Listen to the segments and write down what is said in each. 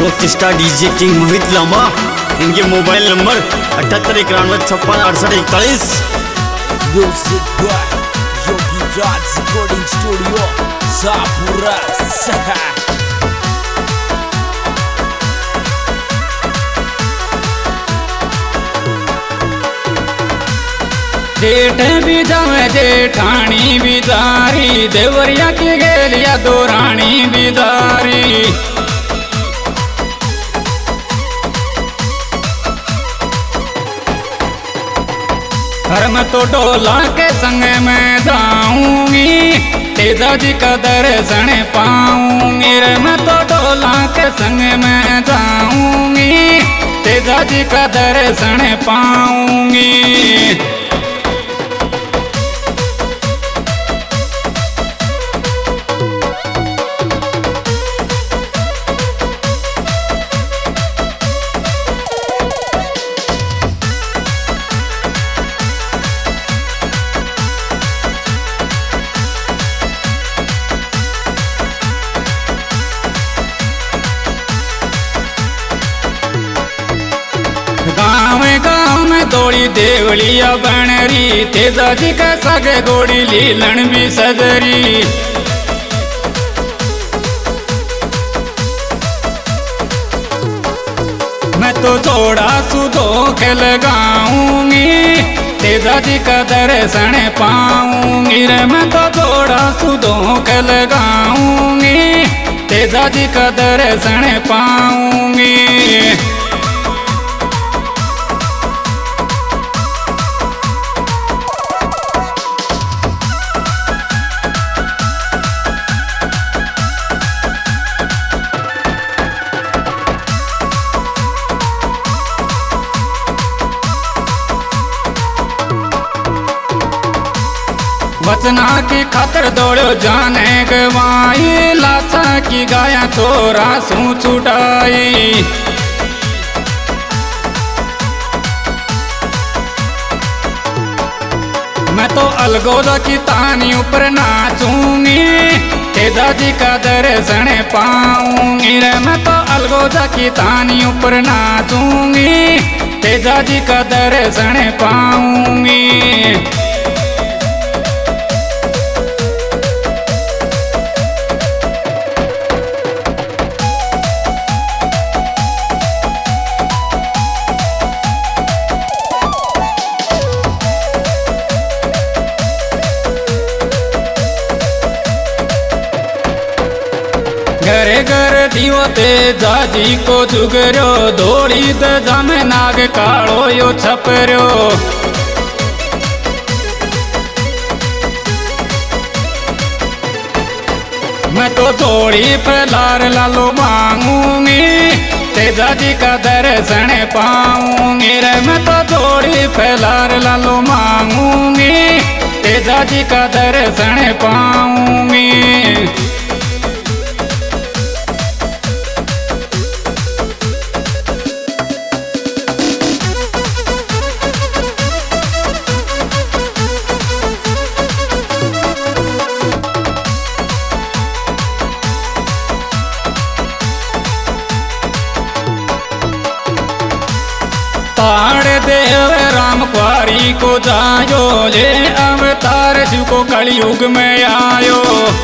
Rockstar DJ king Mohit Lamba. इनके mobile number 7891566841। Music by Yogi Raj recording studio Shahpura. जेठ भी जावे जेठानी भी दारी, देवरिया की गेलिया दो रानी भी दारी। हर मैं तो डोला के संग में जाऊंगी, तेजा जी का दर्शन पाऊंगी। रे मैं तो डोला के संग में जाऊंगी, तेजा जी का दर्शन पाऊंगी। गाँव गाँव में दौड़ी देवलिया बनरी, तेजा जी का सगे गोड़ी लीलन भी सजरी। मैं तो थोड़ा सुधो के लगाऊंगी, तेजा जी का दर्शन पाऊंगी। रे मैं तो थोड़ा सुधो के लगाऊंगी, तेजा जी का दर्शन पाऊंगी। वचना की खातर दौड़ो जाने गवाई, लाचा की गाया थोड़ा सू छुटाई। मैं तो अलगोदा की तानी ऊपर नाचूंगी, तेजा जी का दर्शन पाऊंगी। रे मैं तो अलगोदा की तानी ऊपर नाचूंगी, तेजा जी का दर्शन पाऊंगी। घरे घर दियो तेजा जी को जुगरो, दौड़ी तेजा में नाग कालो यो छपरो। मैं तो थोड़ी फैलार लालो मांगूंगी, तेजा जी का दर्शन पाऊंगी। रे मैं तो थोड़ी फैलार लालो मांगूंगी, तेजा जी का दर्शन पाऊंगी। ताड़ देव राम क्वारी को जायो, ले अवतार शिव को कलयुग में आयो।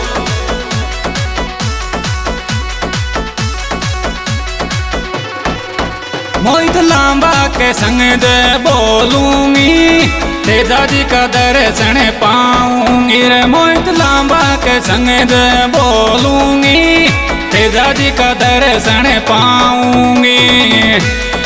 मोहित लांबा के संग दे बोलूंगी, तेजा जी का दर्शन पाऊंगी। रे मोहित लांबा के संग दे बोलूंगी, तेजा जी का दर्शन पाऊंगी।